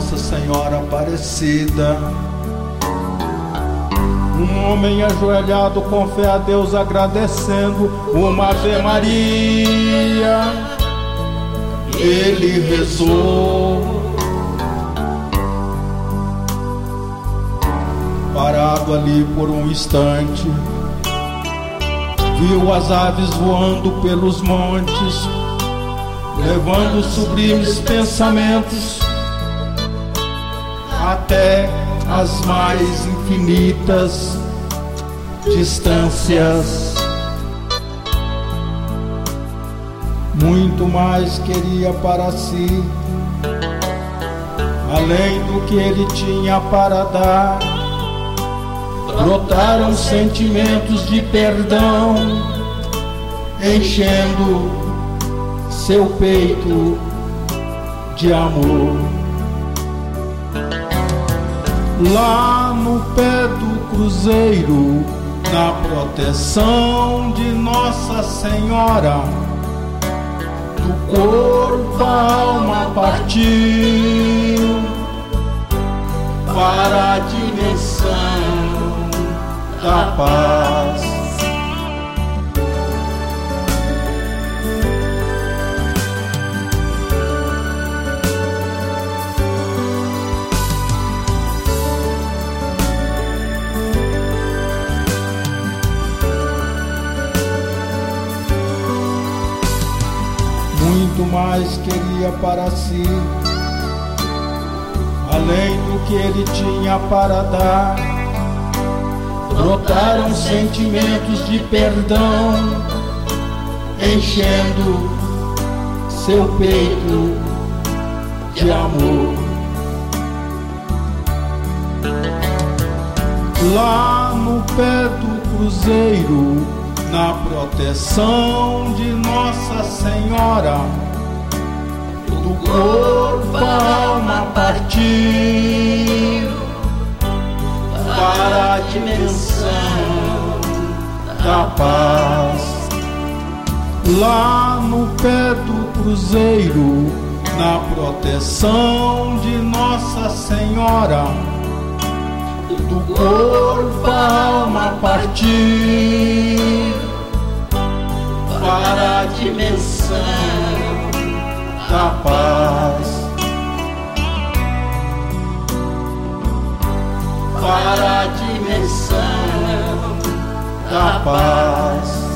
Nossa Senhora Aparecida. Um homem ajoelhado com fé a Deus agradecendo uma Ave Maria. Ele rezou, parado ali por um instante, viu as aves voando pelos montes, levando sublimes pensamentos até as mais infinitas distâncias. Muito mais queria para si, além do que ele tinha para dar. Brotaram sentimentos de perdão, enchendo seu peito de amor. Lá no pé do cruzeiro, na proteção de Nossa Senhora, do corpo a alma partiu para a dimensão da paz. Muito mais queria para si, além do que ele tinha para dar. Brotaram sentimentos de perdão, enchendo seu peito de amor. Lá no pé do cruzeiro, na proteção de Nossa Senhora, do corpo a alma partiu para a dimensão da paz. Lá no pé do cruzeiro, na proteção de Nossa Senhora, do corpo a alma partiu para a dimensão da paz. Para a dimensão da paz.